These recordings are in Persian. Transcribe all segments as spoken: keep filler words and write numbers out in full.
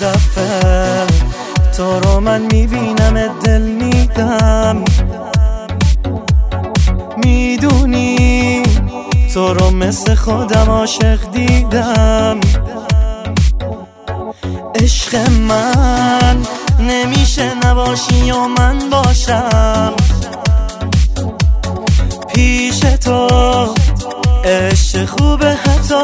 دفعه تو رو من میبینم دل میدم. میدونی تو رو مثل خودم عاشق دیدم. عشق من نمیشه نباشی و من باشم پیش تو. عشق خوبه حتی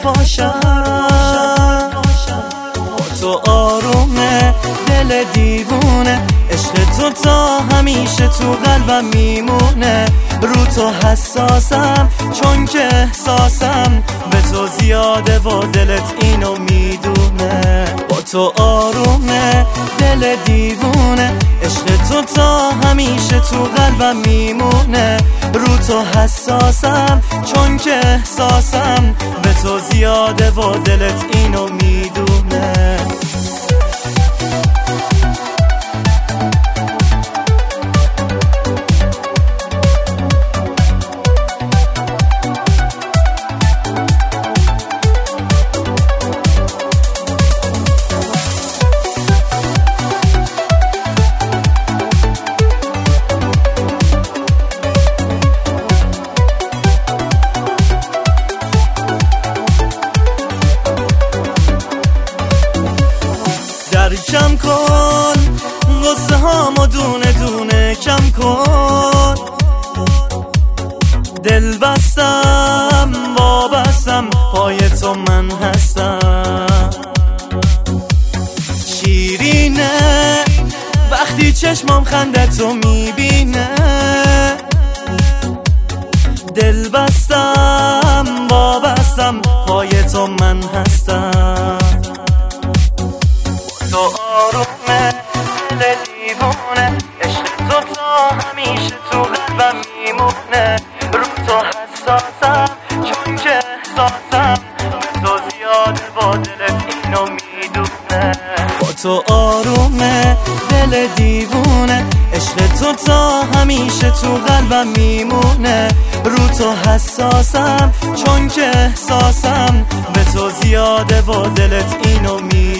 حرفاشم تو آرومه دل دیوونه. عشق تو تا همیشه تو قلبم میمونه. رو تو حساسم چون که احساسم به تو زیاده و دلت اینو میدونه. با تو آرومه دل دیوونه. عشق تو تا همیشه تو قلبم میمونه. رو تو حساسم چون که احساسم به تو زیاده و دلت اینو میدونه. کم کن غصه هامو دونه دونه کم کن. دل بستم وابستم پای تو من هستم. شیرینه وقتی چشمام خنده تو میبینه. دل بستم وابستم پای تو من هستم. تو آرومه دل دیوونه. عشق تو تا همیشه تو قلبم میمونه. رو تو حساسم چون که احساسم به تو زیاده و دلت اینو میدونه. با تو آرومه دل دیوونه. عشق تو تا همیشه تو قلبم میمونه. رو تو حساسم چون که احساسم به تو زیاده و دلت اینو میدونه.